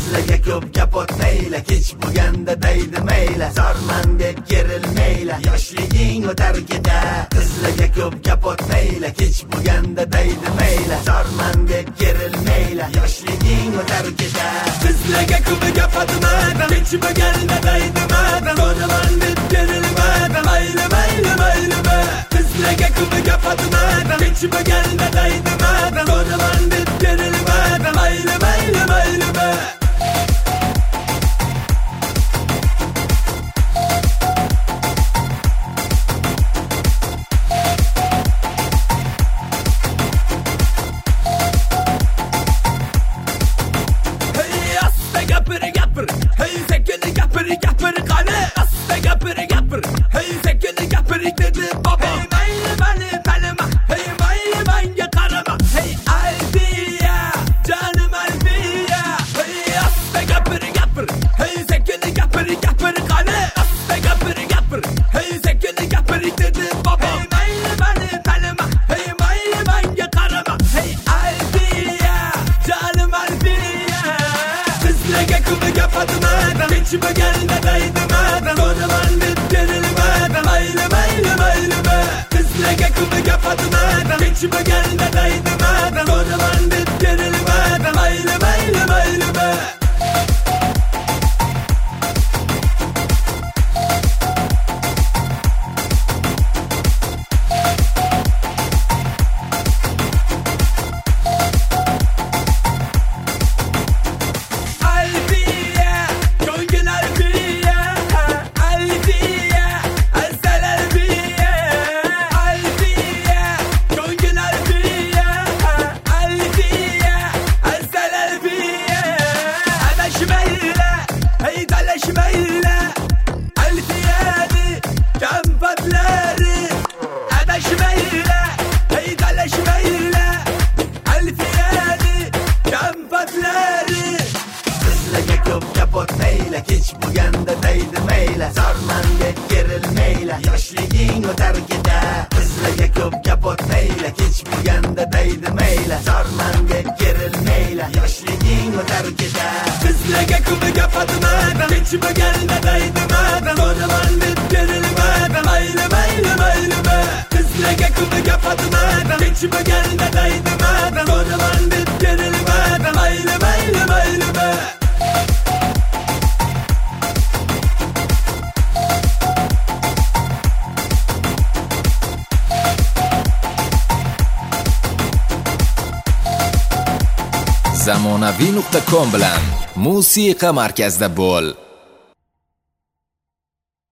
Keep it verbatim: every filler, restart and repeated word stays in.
Qizlarga ko'p gap otmayla, kech bo'lganda deydi mayla. Zarman deb kerilmayla, yoshliging o'tar ketar. Qizlarga ko'p gap otmayla, kech bo'lganda deydi mayla. Zarman deb kerilmayla, yoshliging o'tar ketar. Qizlarga ko'p gap otmayla, kech bo'lganda deydi mayla. Zarman deb kerilmayla, mayli mayli mayli. Qizlarga ko'p gap otmayla, kech bo'lganda deydi mayla. Zarman deb kerilmayla, mayli mayli mayli. Hey sekin gapir gapir qani asta gapir gapir hey sekin gapir dedi baba hey mayli mani tanima hey mayli menga qarama hey Alfiya canım Alfiya hey asta gapir gapir hey sekin gapir gapir qani asta gapir gapir hey sekin gapir dedi baba hey mayli mani tanima hey mayli menga qarama hey Alfiya canım Alfiya Qizlarga ko'p gap otmayla, kech bo'lganda deydi mayli. Zo'raman deb kerilmaydi, mayli mayli mayli. Qizlarga ko'p gap otmayla, kech bo'lganda deydi mayli. Zo'raman deb kerilmaydi, mayli mayli mayli. Kech bo'lganda deydi mayla. Zarman deb kerilmayla, yoshliging o'tar ketar. Qizlarga ko'p gap otmayla, kech bo'lganda deydi mayla. Zarman deb kerilmayla, yoshliging o'tar ketar. Qizlarga ko'p gap otmayla, kech bo'lganda deydi mayli. Zo'raman deb kerilmaydi, mayli mayli mayli. Qizlarga ko'p gap otmayla, kech bo'lganda deydi mayli. Zo'raman deb kerilmaydi, mayli mayli mayli. zamonaviy nuqta com bilan musiqa markazida bo'l.